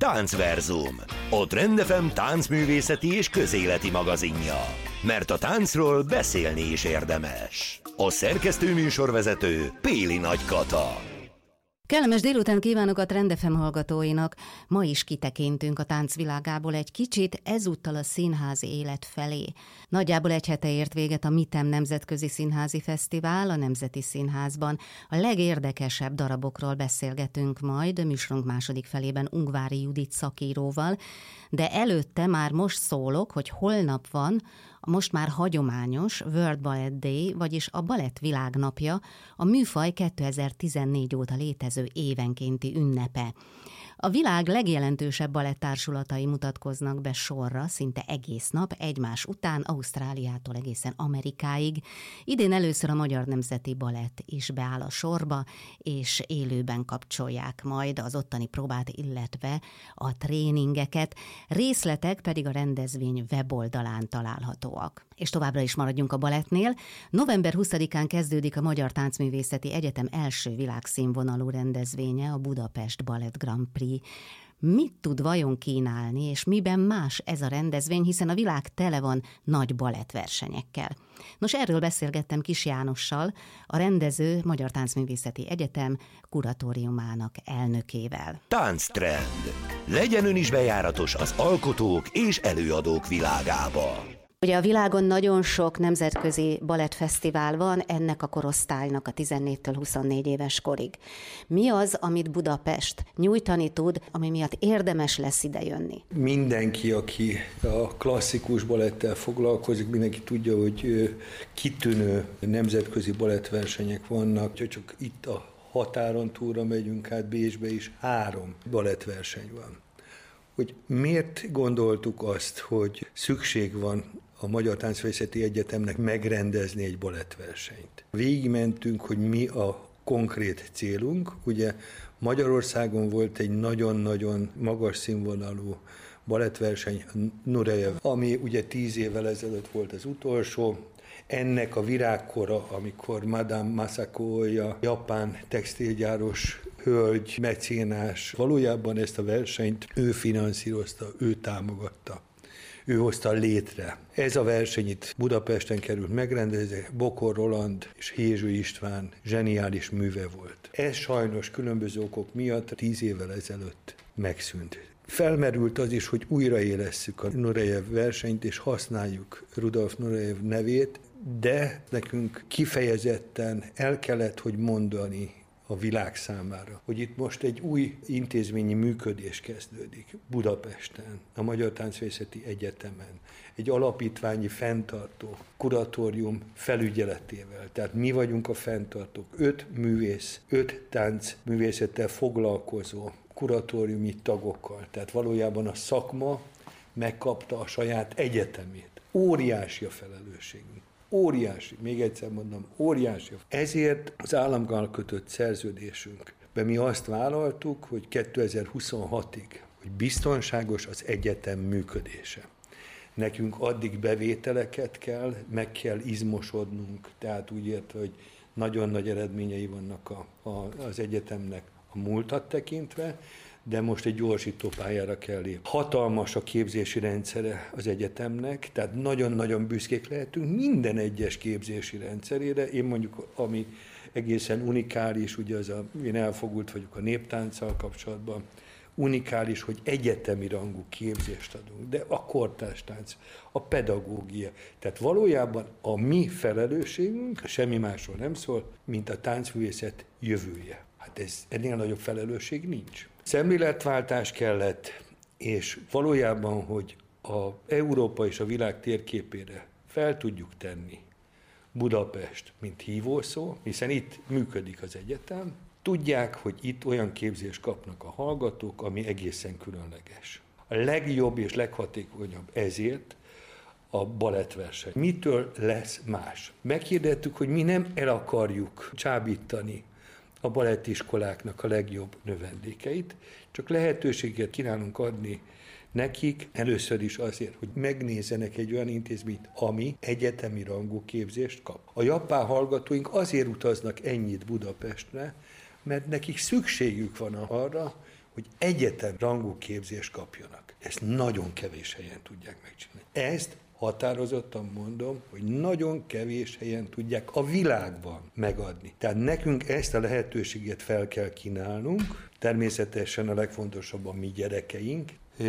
Táncverzum, a Trend FM táncművészeti és közéleti magazinja. Mert a táncról beszélni is érdemes. A szerkesztő műsorvezető Péli Nagy Kata. Kellemes délután kívánok a Trend FM hallgatóinak. Ma is kitekintünk a táncvilágából egy kicsit, ezúttal a színházi élet felé. Nagyjából egy hete ért véget a MITEM Nemzetközi Színházi Fesztivál a Nemzeti Színházban. A legérdekesebb darabokról beszélgetünk majd műsorunk második felében Ungvári Judit szakíróval, de előtte már most szólok, hogy holnap van a most már hagyományos World Ballet Day, vagyis a balett világnapja, a műfaj 2014 óta létező évenkénti ünnepe. A világ legjelentősebb balettársulatai mutatkoznak be sorra, szinte egész nap, egymás után, Ausztráliától egészen Amerikáig. Idén először a Magyar Nemzeti Balett is beáll a sorba, és élőben kapcsolják majd az ottani próbát, illetve a tréningeket. Részletek pedig a rendezvény weboldalán találhatóak. És továbbra is maradjunk a balettnél. November 20-án kezdődik a Magyar Táncművészeti Egyetem első világszínvonalú rendezvénye, a Budapest Balett Grand Prix. Mit tud vajon kínálni, és miben más ez a rendezvény, hiszen a világ tele van nagy balettversenyekkel. Nos, erről beszélgettem Kis Jánossal, a rendező Magyar Táncművészeti Egyetem kuratóriumának elnökével. Tánctrend. Legyen ön is bejáratos az alkotók és előadók világába. Ugye a világon nagyon sok nemzetközi balettfesztivál van, ennek a korosztálynak a 14-től 24 éves korig. Mi az, amit Budapest nyújtani tud, ami miatt érdemes lesz idejönni? Mindenki, aki a klasszikus balettel foglalkozik, mindenki tudja, hogy kitűnő nemzetközi balettversenyek vannak, csak itt a határon túlra megyünk át, Bécsbe is 3 balettverseny van. Hogy miért gondoltuk azt, hogy szükség van a Magyar Táncművészeti Egyetemnek megrendezni egy balettversenyt. Végigmentünk, hogy mi a konkrét célunk. Ugye Magyarországon volt egy nagyon-nagyon magas színvonalú balettverseny, Nureyev, ami ugye 10 évvel ezelőtt volt az utolsó. Ennek a virágkora, amikor Madame Masako Oya, japán textilgyáros hölgy, mecénás, valójában ezt a versenyt ő finanszírozta, ő támogatta. Ő hozta létre. Ez a verseny itt Budapesten került megrendezésre, Bokor Roland és Hézső István zseniális műve volt. Ez sajnos különböző okok miatt 10 évvel ezelőtt megszűnt. Felmerült az is, hogy újraélesszük a Nureyev versenyt, és használjuk Rudolf Nureyev nevét, de nekünk kifejezetten el kellett, hogy mondani a világ számára, hogy itt most egy új intézményi működés kezdődik Budapesten, a Magyar Táncművészeti Egyetemen, egy alapítványi fenntartó kuratórium felügyeletével. Tehát mi vagyunk a fenntartók, 5 művész, 5 táncművészettel foglalkozó kuratóriumi tagokkal. Tehát valójában a szakma megkapta a saját egyetemét. Óriási a felelősségünk. Óriási, még egyszer mondom, óriási. Ezért az állammal kötött szerződésünkben mi azt vállaltuk, hogy 2026-ig, hogy biztonságos az egyetem működése. Nekünk addig bevételeket kell, meg kell izmosodnunk, tehát úgy értve, hogy nagyon nagy eredményei vannak az egyetemnek a múltat tekintve, de most egy gyorsító pályára kell lépni. Hatalmas a képzési rendszere az egyetemnek, tehát nagyon-nagyon büszkék lehetünk minden egyes képzési rendszerére. Én mondjuk, ami egészen unikális, ugye én elfogult vagyok a néptánccal kapcsolatban, unikális, hogy egyetemi rangú képzést adunk, de a kortárs tánc, a pedagógia. Tehát valójában a mi felelősségünk semmi másról nem szól, mint a táncművészet jövője. Hát ennél nagyobb felelősség nincs. Szemléletváltás kellett, és valójában, hogy az Európa és a világ térképére fel tudjuk tenni Budapest, mint hívószó, hiszen itt működik az egyetem, tudják, hogy itt olyan képzést kapnak a hallgatók, ami egészen különleges. A legjobb és leghatékonyabb ezért a balettverseny. Mitől lesz más? Meghirdettük, hogy mi nem el akarjuk csábítani a balettiskoláknak a legjobb növendékeit, csak lehetőséget kívánunk adni nekik először is azért, hogy megnézzenek egy olyan intézményt, ami egyetemi rangú képzést kap. A japán hallgatóink azért utaznak ennyit Budapestre, mert nekik szükségük van arra, hogy egyetem rangú képzést kapjanak. Ezt nagyon kevés helyen tudják megcsinálni. Ezt határozottan mondom, hogy nagyon kevés helyen tudják a világban megadni. Tehát nekünk ezt a lehetőséget fel kell kínálnunk. Természetesen a legfontosabb a mi gyerekeink,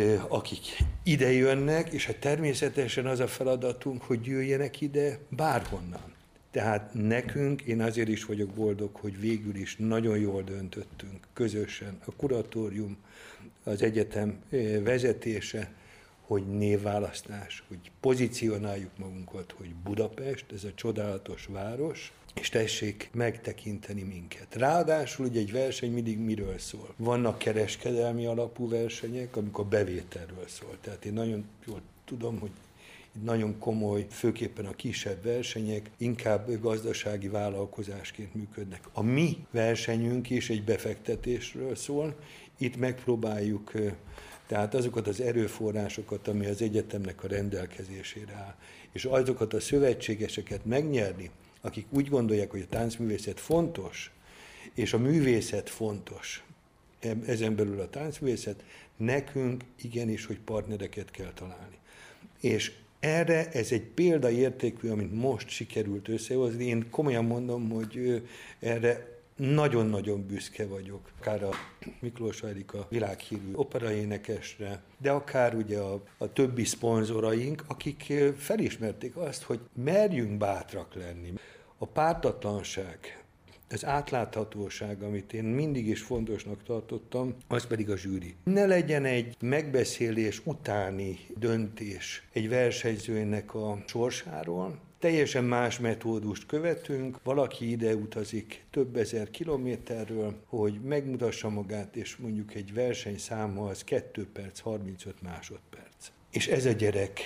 akik ide jönnek, és hát természetesen az a feladatunk, hogy jöjjenek ide bárhonnan. Tehát nekünk, én azért is vagyok boldog, hogy végül is nagyon jól döntöttünk közösen, a kuratórium, az egyetem vezetése, hogy névválasztás, hogy pozícionáljuk magunkat, hogy Budapest, ez a csodálatos város, és tessék megtekinteni minket. Ráadásul ugye egy verseny mindig miről szól? Vannak kereskedelmi alapú versenyek, amikor bevételről szól. Tehát én nagyon jól tudom, hogy nagyon komoly, főképpen a kisebb versenyek inkább gazdasági vállalkozásként működnek. A mi versenyünk is egy befektetésről szól, itt megpróbáljuk tehát azokat az erőforrásokat, ami az egyetemnek a rendelkezésére áll, és azokat a szövetségeseket megnyerni, akik úgy gondolják, hogy a táncművészet fontos, és a művészet fontos, ezen belül a táncművészet, nekünk igenis, hogy partnereket kell találni. És erre ez egy példaértékű, amit most sikerült összehozni. Én komolyan mondom, hogy erre nagyon-nagyon büszke vagyok. Akár a Miklós Erika világhírű operaénekesre, de akár ugye a többi szponzoraink, akik felismerték azt, hogy merjünk bátrak lenni. A pártatlanság, az átláthatóság, amit én mindig is fontosnak tartottam, az pedig a zsűri. Ne legyen egy megbeszélés utáni döntés egy versenyzőnek a sorsáról, teljesen más metódust követünk, valaki ide utazik több ezer kilométerről, hogy megmutassa magát, és mondjuk egy versenyszáma az 2 perc, 35 másodperc. És ez a gyerek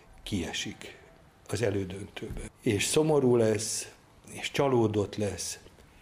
kiesik az elődöntőbe. És szomorú lesz, és csalódott lesz.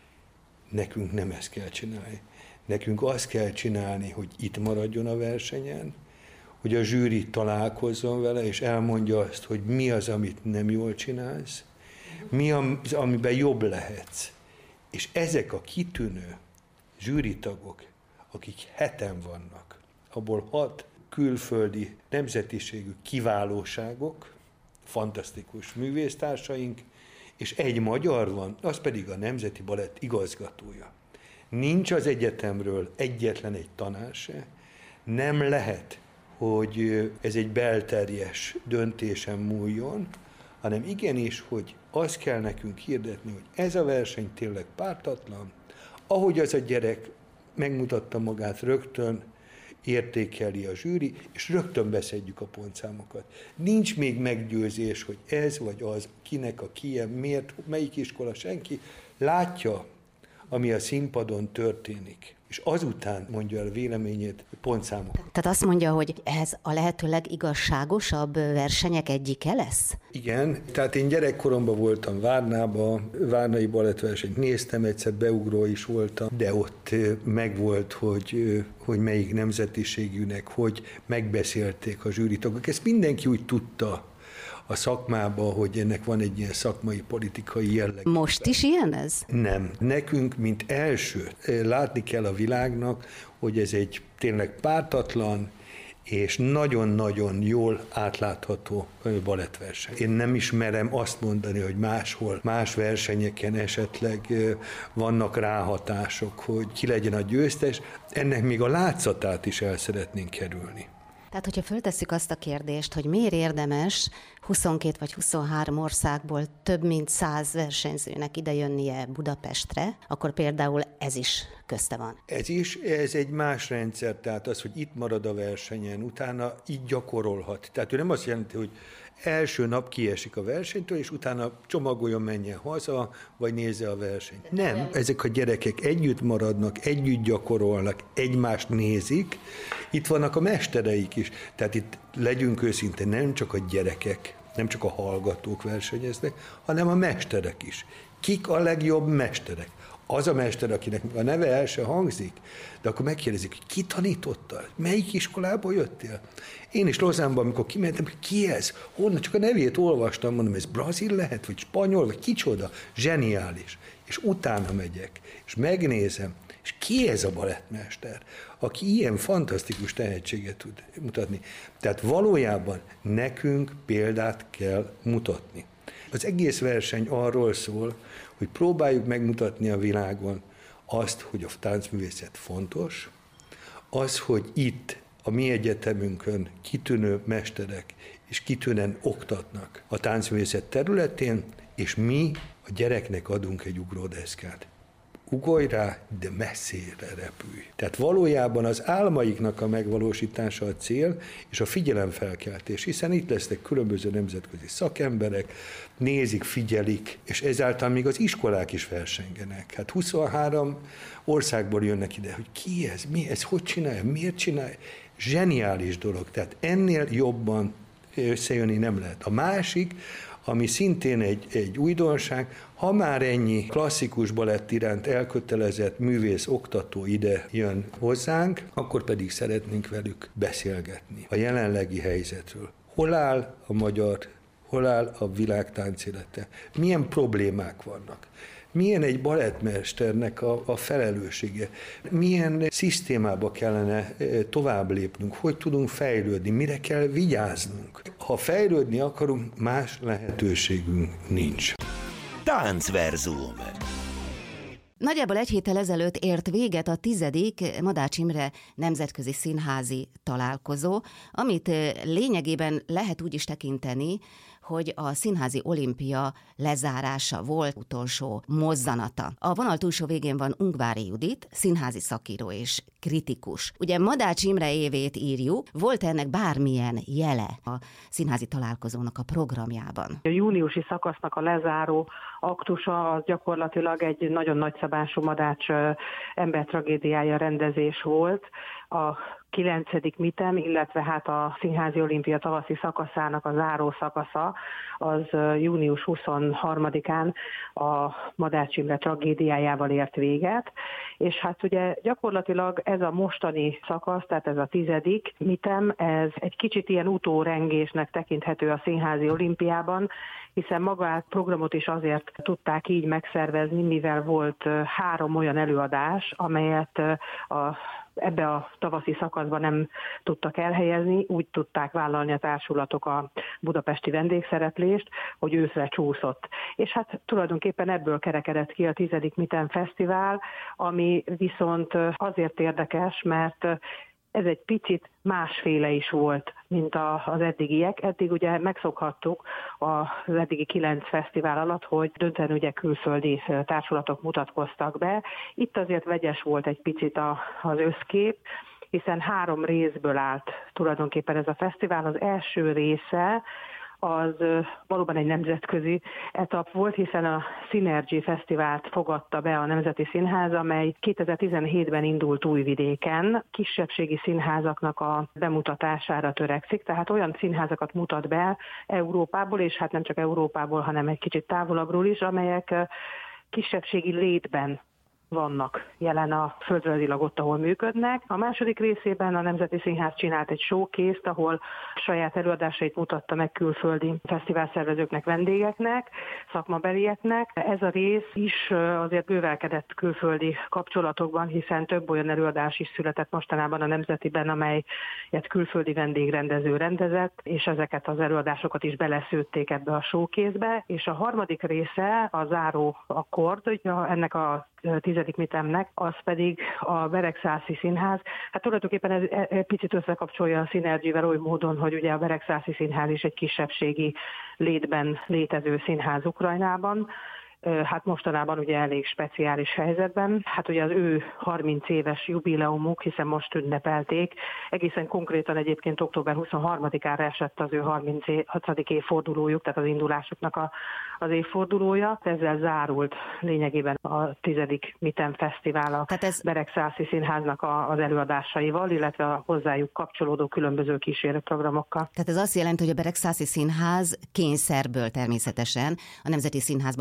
Nekünk nem ezt kell csinálni. Nekünk azt kell csinálni, hogy itt maradjon a versenyen, hogy a zsűri találkozzon vele, és elmondja azt, hogy mi az, amit nem jól csinálsz, mi az, amiben jobb lehetsz. És ezek a kitűnő zsűritagok, akik 7-en vannak, abból 6 külföldi nemzetiségű kiválóságok, fantasztikus művésztársaink, és egy magyar van, az pedig a Nemzeti Balett igazgatója. Nincs az egyetemről egyetlen egy tanár se, nem lehet, hogy ez egy belterjes döntésen múljon, hanem igenis, hogy azt kell nekünk hirdetni, hogy ez a verseny tényleg pártatlan, ahogy az a gyerek megmutatta magát, rögtön értékeli a zsűri, és rögtön beszedjük a pontszámokat. Nincs még meggyőzés, hogy ez vagy az, kinek a kie, miért, melyik iskola, senki látja, ami a színpadon történik. És azután mondja el véleményét, pontszámokat. Tehát azt mondja, hogy ez a lehető legigazságosabb versenyek egyike lesz? Igen, tehát én gyerekkoromban voltam Várnában, Várnai balettversenyt néztem, egyszer beugró is voltam, de ott megvolt, hogy melyik nemzetiségűnek, hogy megbeszélték a zsűritagok. Ezt mindenki úgy tudta a szakmában, hogy ennek van egy ilyen szakmai, politikai jelleg. Most is ilyen ez? Nem. Nekünk, mint első, látni kell a világnak, hogy ez egy tényleg pártatlan és nagyon-nagyon jól átlátható balettverseny. Én nem ismerem azt mondani, hogy máshol, más versenyeken esetleg vannak ráhatások, hogy ki legyen a győztes, ennek még a látszatát is el szeretnénk kerülni. Tehát, hogyha föltesszük azt a kérdést, hogy miért érdemes 22 vagy 23 országból több mint 100 versenyzőnek idejönnie Budapestre, akkor például ez is közte van. Ez egy más rendszer, tehát az, hogy itt marad a versenyen, utána így gyakorolhat. Tehát ő nem azt jelenti, hogy első nap kiesik a versenytől, és utána csomagoljon, menjen haza, vagy nézze a versenyt. Nem, ezek a gyerekek együtt maradnak, együtt gyakorolnak, egymást nézik. Itt vannak a mestereik is. Tehát itt legyünk őszinte, nem csak a gyerekek, nem csak a hallgatók versenyeznek, hanem a mesterek is. Kik a legjobb mesterek? Az a mester, akinek a neve el se hangzik, de akkor megkérdezik, hogy ki tanította? Melyik iskolából jöttél? Én is Lozánban, amikor kimentem, hogy ki ez? Honnan? Csak a nevét olvastam, mondom, ez brazil lehet, vagy spanyol, vagy kicsoda? Zseniális. És utána megyek, és megnézem, És ki ez a balettmester, aki ilyen fantasztikus tehetséget tud mutatni? Tehát valójában nekünk példát kell mutatni. Az egész verseny arról szól, hogy próbáljuk megmutatni a világon azt, hogy a táncművészet fontos, az, hogy itt a mi egyetemünkön kitűnő mesterek és kitűnően oktatnak a táncművészet területén, és mi a gyereknek adunk egy ugródeszkát. Ugorj rá, de messzire repülj. Tehát valójában az álmaiknak a megvalósítása a cél, és a figyelemfelkeltés, hiszen itt lesznek különböző nemzetközi szakemberek, nézik, figyelik, és ezáltal még az iskolák is versengenek. Hát 23 országból jönnek ide, hogy ki ez, mi ez, hogy csinálja, miért csinálja. Zseniális dolog, tehát ennél jobban összejönni nem lehet. A másik, ami szintén egy újdonság, ha már ennyi klasszikus balett iránt elkötelezett művész, oktató ide jön hozzánk, akkor pedig szeretnénk velük beszélgetni a jelenlegi helyzetről. Hol áll a magyar, hol áll a világ táncélete? Milyen problémák vannak? Milyen egy balettmesternek a felelőssége? Milyen szisztémába kellene tovább lépnünk? Hogy tudunk fejlődni? Mire kell vigyáznunk? Ha fejlődni akarunk, más lehetőségünk nincs. Táncverzum. Nagyjából egy héttel ezelőtt ért véget a 10. Madács Imre nemzetközi színházi találkozó, amit lényegében lehet úgy is tekinteni, hogy a színházi olimpia lezárása volt utolsó mozzanata. A vonal túlsó végén van Ungvári Judit, színházi szakíró és kritikus. Ugye Madács Imre évét írjuk, volt ennek bármilyen jele a színházi találkozónak a programjában? A júniusi szakasznak a lezáró aktusa az gyakorlatilag egy nagyon nagyszabású Madács embertragédiája rendezés volt. A 9. mitem, illetve hát a Színházi Olimpia tavaszi szakaszának a záró szakasza az június 23-án a Madács Imre tragédiájával ért véget, és hát ugye gyakorlatilag ez a mostani szakasz, tehát ez a 10. mitem, ez egy kicsit ilyen utórengésnek tekinthető a Színházi Olimpiában, hiszen magát programot is azért tudták így megszervezni, mivel volt 3 olyan előadás, amelyet ebbe a tavaszi szakaszban nem tudtak elhelyezni, úgy tudták vállalni a társulatok a budapesti vendégszereplést, hogy őszre csúszott. És hát tulajdonképpen ebből kerekedett ki a 10. Mitem Fesztivál, ami viszont azért érdekes, mert ez egy picit másféle is volt, mint az eddigiek. Eddig ugye megszokhattuk az eddigi 9 fesztivál alatt, hogy döntően ugye külföldi társulatok mutatkoztak be. Itt azért vegyes volt egy picit az összkép, hiszen 3 részből állt tulajdonképpen ez a fesztivál. Az első része az valóban egy nemzetközi etap volt, hiszen a Synergy Fesztivált fogadta be a Nemzeti Színház, amely 2017-ben indult Újvidéken. Kisebbségi színházaknak a bemutatására törekszik, tehát olyan színházakat mutat be Európából, és hát nem csak Európából, hanem egy kicsit távolabbról is, amelyek kisebbségi létben vannak jelen a földrajzilag ott, ahol működnek. A második részében a Nemzeti Színház csinált egy showcase-t, ahol saját előadásait mutatta meg külföldi fesztiválszervezőknek, vendégeknek, szakmabelieknek. Ez a rész is azért bővelkedett külföldi kapcsolatokban, hiszen több olyan előadás is született mostanában a Nemzetiben, amelyet külföldi vendégrendező rendezett, és ezeket az előadásokat is beleszőtték ebbe a showcase-be. És a harmadik része, a záró akkord, ennek a 10. mitemnek, az pedig a Beregszászi Színház. Hát tulajdonképpen ez picit összekapcsolja a Synergy-vel oly módon, hogy ugye a Beregszászi Színház is egy kisebbségi létben létező színház Ukrajnában. Hát mostanában ugye elég speciális helyzetben. Hát ugye az ő 30 éves jubileumuk, hiszen most ünnepelték, egészen konkrétan egyébként október 23-ára esett az ő 36. évfordulójuk, tehát az indulásuknak az évfordulója. Ezzel zárult lényegében a 10. Mitem Fesztivál a Beregszászi Színháznak az előadásaival, illetve a hozzájuk kapcsolódó különböző kísérőprogramokkal. Tehát ez azt jelenti, hogy a Beregszászi Színház kényszerből természetesen, a Nemzeti Színházban volt kényszer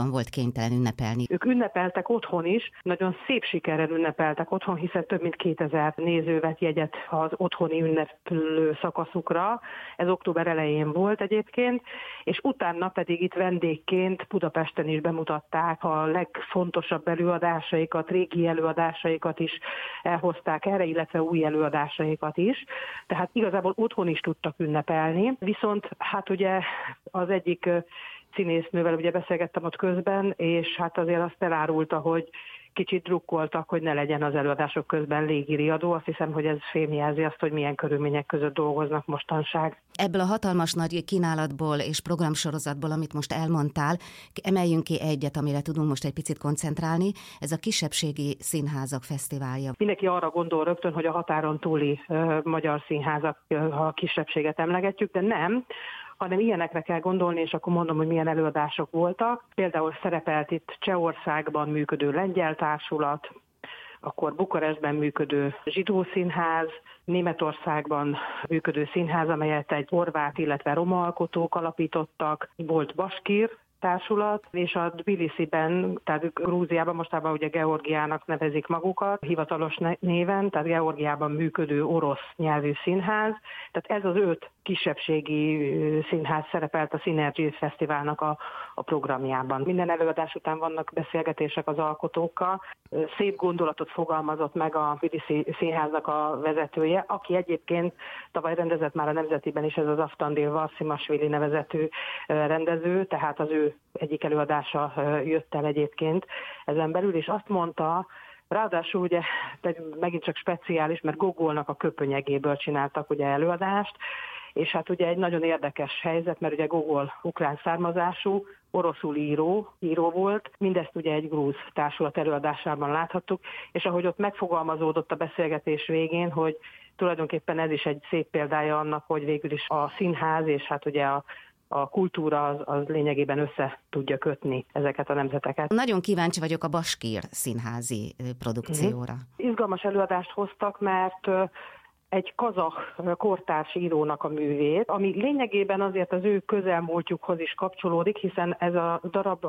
kénytelen ünnepelni. Ők ünnepeltek otthon is, nagyon szép sikerrel ünnepeltek otthon, hiszen több mint 2000 néző vett jegyet az otthoni ünneplő szakaszukra. Ez október elején volt egyébként, és utána pedig itt vendégként Budapesten is bemutatták a legfontosabb előadásaikat, régi előadásaikat is elhozták erre, illetve új előadásaikat is. Tehát igazából otthon is tudtak ünnepelni, viszont hát ugye az egyik színésznővel ugye beszélgettem ott közben, és hát azért azt elárulta, hogy kicsit drukkoltak, hogy ne legyen az előadások közben légiriadó. Azt hiszem, hogy ez fémjelzi azt, hogy milyen körülmények között dolgoznak mostanság. Ebből a hatalmas nagy kínálatból és programsorozatból, amit most elmondtál, emeljünk ki egyet, amire tudunk most egy picit koncentrálni. Ez a Kisebbségi Színházak Fesztiválja. Mindenki arra gondol rögtön, hogy a határon túli magyar színházak, ha a kisebbséget emlegetjük, de nem, hanem ilyenekre kell gondolni, és akkor mondom, hogy milyen előadások voltak. Például szerepelt itt Csehországban működő lengyel társulat, akkor Bukarestben működő zsidó színház, Németországban működő színház, amelyet egy horvát, illetve roma alkotók alapítottak, volt baskír társulat, és a Tbilisiben, tehát Grúziában mostában ugye Georgiának nevezik magukat, hivatalos néven, tehát Georgiában működő orosz nyelvű színház. Tehát ez az 5 kisebbségi színház szerepelt a Synergy Fesztiválnak a programjában. Minden előadás után vannak beszélgetések az alkotókkal. Szép gondolatot fogalmazott meg a Tbilisi színháznak a vezetője, aki egyébként tavaly rendezett már a Nemzetiben is, ez az Aftandil Varszimasvili nevezetű rendező, tehát az ő egyik előadása jött el egyébként ezen belül, és azt mondta, ráadásul ugye megint csak speciális, mert Gogolnak a köpönyegéből csináltak ugye előadást, és hát ugye egy nagyon érdekes helyzet, mert ugye Gogol ukrán származású, oroszul író volt, mindezt ugye egy grúz társulat előadásában láthattuk, és ahogy ott megfogalmazódott a beszélgetés végén, hogy tulajdonképpen ez is egy szép példája annak, hogy végül is a színház és hát ugye a kultúra az lényegében össze tudja kötni ezeket a nemzeteket. Nagyon kíváncsi vagyok a baskír színházi produkcióra. Izgalmas előadást hoztak, mert egy kazah kortárs írónak a művét, ami lényegében azért az ő közelmúltjukhoz is kapcsolódik, hiszen ez a darab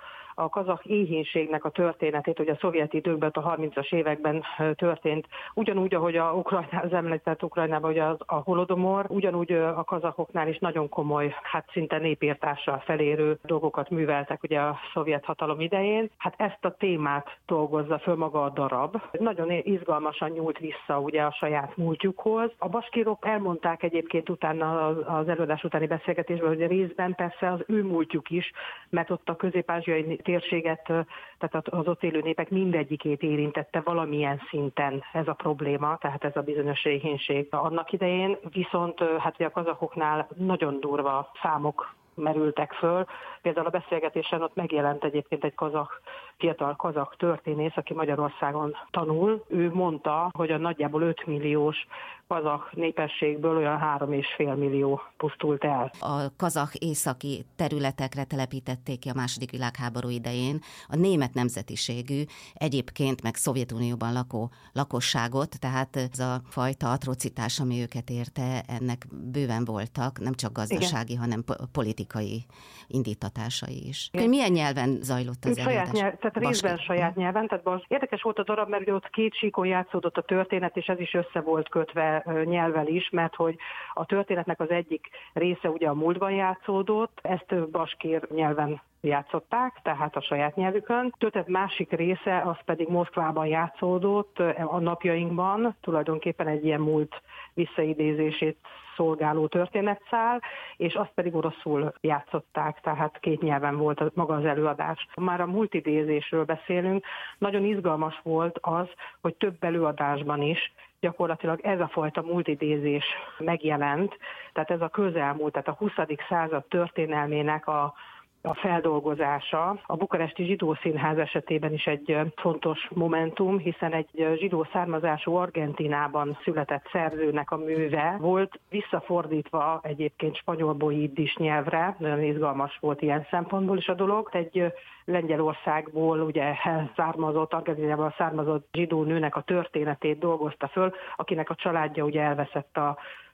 a kazah éhínségnek a történetét, hogy a szovjet időkben, a 30-as években történt, ugyanúgy, ahogy az említett Ukrajnában, hogy a holodomor, ugyanúgy a kazahoknál is nagyon komoly, hát szinte népírtással felérő dolgokat műveltek ugye a szovjet hatalom idején. Hát ezt a témát dolgozza föl maga a darab. Nagyon izgalmasan nyúlt vissza ugye a saját múltjukhoz. A baskírok elmondták egyébként utána az előadás utáni beszélgetésben, hogy részben persze az ő múltjuk is, mert ott a közép-ázsiai térséget, tehát az ott élő népek mindegyikét érintette valamilyen szinten ez a probléma, tehát ez a bizonyos éhínség annak idején, viszont hát ugye a kazahoknál nagyon durva számok merültek föl. Például a beszélgetésen ott megjelent egyébként egy fiatal kazah történész, aki Magyarországon tanul. Ő mondta, hogy a nagyjából 5 milliós kazah népességből olyan 3,5 millió pusztult el. A kazah északi területekre telepítették ki a II. Világháború idején a német nemzetiségű, egyébként meg Szovjetunióban lakó lakosságot, tehát ez a fajta atrocitás, ami őket érte, ennek bőven voltak, nem csak gazdasági, igen, hanem politikai indítatásai is. Igen. Milyen nyelven zajlott az előadás? Tehát részben saját nyelven. Tehát érdekes volt a darab, mert ott 2 síkon játszódott a történet, és ez is össze volt kötve nyelvvel is, mert hogy a történetnek az egyik része ugye a múltban játszódott, ezt baskír nyelven játszották, tehát a saját nyelvükön. Történet másik része, az pedig Moszkvában játszódott a napjainkban, tulajdonképpen egy ilyen múlt visszaidézését szolgáló történetszál, és azt pedig oroszul játszották, tehát 2 nyelven volt maga az előadás. Már a multidézésről beszélünk, nagyon izgalmas volt az, hogy több előadásban is gyakorlatilag ez a fajta multidézés megjelent, tehát ez a közelmúlt, tehát a 20. század történelmének a feldolgozása. A bukaresti zsidó színház esetében is egy fontos momentum, hiszen egy zsidó származású Argentínában született szerzőnek a műve volt, visszafordítva egyébként spanyolból jiddis nyelvre, nagyon izgalmas volt ilyen szempontból is a dolog. Egy Lengyelországból ugye Argentínából származott zsidó nőnek a történetét dolgozta föl, akinek a családja ugye elveszett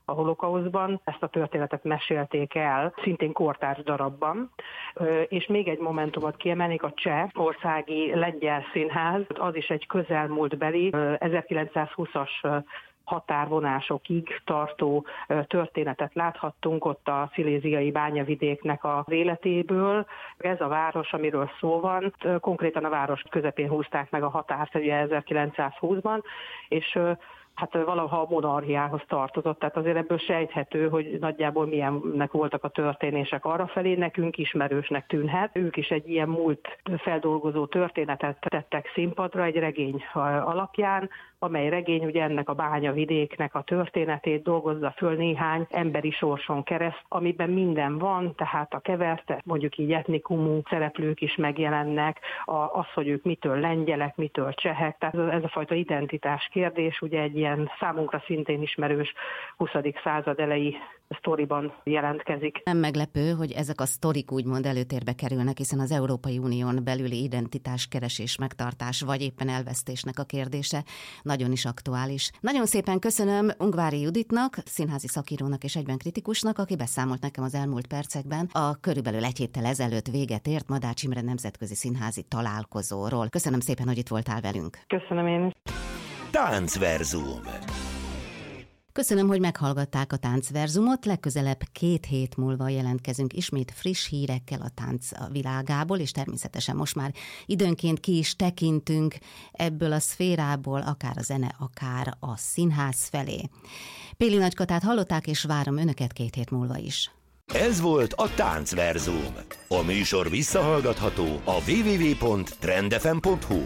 a holokauszban. Ezt a történetet mesélték el, szintén kortárs darabban. És még egy momentumot kiemelnék, a Cseh országi lengyel színház, az is egy közelmúltbeli 1920-as határvonásokig tartó történetet láthattunk ott a sziléziai bányavidéknek az életéből. Ez a város, amiről szó van, konkrétan a város közepén húzták meg a határt ugye 1920-ban, és hát valaha a monarchiához tartozott, tehát azért ebből sejthető, hogy nagyjából milyennek voltak a történések arrafelé, nekünk ismerősnek tűnhet. Ők is egy ilyen múlt feldolgozó történetet tettek színpadra egy regény alapján, amely regény ugye ennek a bányavidéknek a történetét dolgozza föl néhány emberi sorson kereszt, amiben minden van, tehát a keverte, mondjuk így etnikumú szereplők is megjelennek, az, hogy ők mitől lengyelek, mitől csehek, tehát ez a fajta identitás kérdés ugye egy ilyen számunkra szintén ismerős 20. század elejé sztoriban jelentkezik. Nem meglepő, hogy ezek a sztorik úgymond előtérbe kerülnek, hiszen az Európai Unión belüli identitáskeresés, megtartás vagy éppen elvesztésnek a kérdése nagyon is aktuális. Nagyon szépen köszönöm Ungvári Juditnak, színházi szakírónak és egyben kritikusnak, aki beszámolt nekem az elmúlt percekben a körülbelül egy héttel ezelőtt véget ért Madács Imre nemzetközi színházi találkozóról. Köszönöm szépen, hogy itt voltál velünk. Köszönöm én is. Táncverzum. Köszönöm, hogy meghallgatták a Táncverzumot, legközelebb 2 hét múlva jelentkezünk ismét friss hírekkel a tánc világából, és természetesen most már időnként ki is tekintünk ebből a szférából, akár a zene, akár a színház felé. Péli Nagy Katát hallották, és várom önöket 2 hét múlva is. Ez volt a Táncverzum. A műsor visszahallgatható a www.trendfm.hu.